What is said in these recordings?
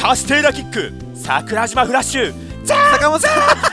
カステーラキック桜島フラッシュ坂本さん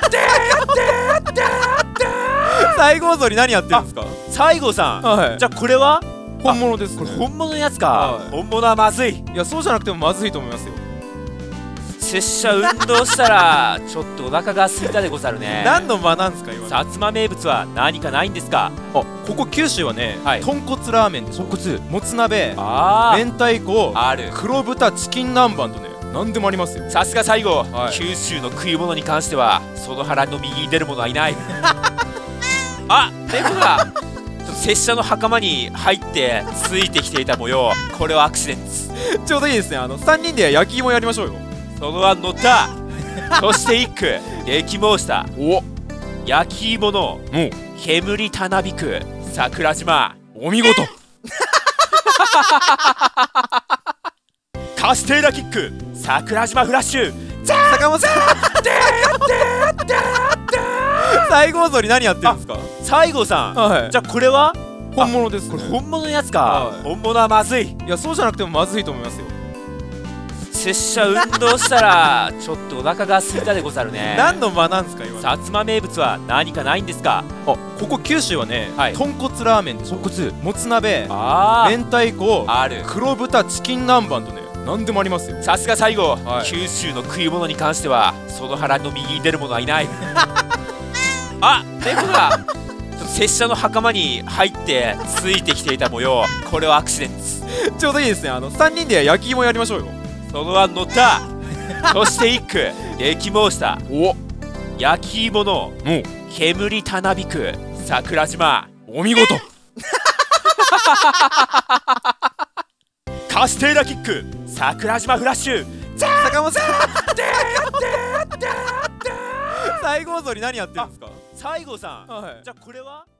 西郷ぞり何やってるんですか？ 西郷さん、 はい。 じゃあこれは本物ですね。 これ本物のやつか、 はい本物はまずい。 いや、そうじゃなくてもまずいと思いますよ。 拙者運動したらちょっとお腹が空いたでござるね。 何の間なんですか今の。 薩摩名物は何かないんですか？ ここ九州はね、 はい豚骨ラーメンでしょ。 豚骨もつ鍋、 あ明太子、 ある。 黒豚チキン南蛮とね、何でもありますよ。 さすが西郷、 はい九州の食い物に関してはその腹の右に出る者はいないあ、猫だちょっと拙者の袴に入ってついてきていた模様。これはアクシデント。 ちょうどいいですね。3人で焼き芋やりましょうよ。 その案乗ったそして一句でき申した。 お、 焼き芋のもう煙たなびく桜島。 お見事。 カステーラキック桜島フラッシュ坂本さん西郷ぞり何やってるんですか？ 西郷さん、 はい。 じゃあこれは本物ですね。 これ本物のやつか、 はい本物はまずい。 いや、そうじゃなくてもまずいと思いますよ。 拙者運動したらちょっとお腹が空いたでござるね。 何の間なんですか今の。 薩摩名物は何かないんですか？ ここ九州はね、 はい豚骨ラーメンでしょ。 豚骨もつ鍋、 あ明太子、 ある。 黒豚チキン南蛮とね、何でもありますよ。 さすが西郷、 はい九州の食い物に関してはその腹の右に出る者はいないあ、猫だちょっと拙者の袴に入ってついてきていた模様。これはアクシデント。 ちょうどいいですね。3人で焼き芋やりましょうよ。 その案乗ったそして一句でき申した。 お、 焼き芋のもう煙たなびく桜島。 お見事。 カステーラキック桜島フラッシュ坂本さん西郷ぞり何やってるんですか？ 西郷さん、 はい。 じゃあこれは